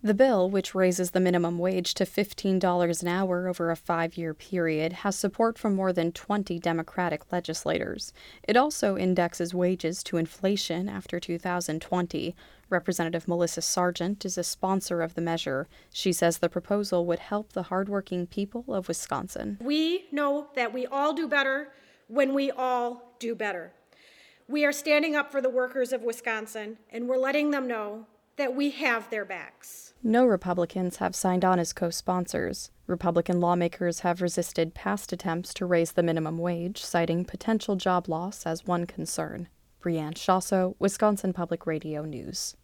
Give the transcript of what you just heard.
The bill, which raises the minimum wage to $15 an hour over a 5-year period, has support from more than 20 Democratic legislators. It also indexes wages to inflation after 2020. Representative Melissa Sargent is a sponsor of the measure. She says the proposal would help the hardworking people of Wisconsin. We know that we all do better when we all do better. We are standing up for the workers of Wisconsin, and we're letting them know that we have their backs. No Republicans have signed on as co-sponsors. Republican lawmakers have resisted past attempts to raise the minimum wage, citing potential job loss as one concern. Brianne Shasso, Wisconsin Public Radio News.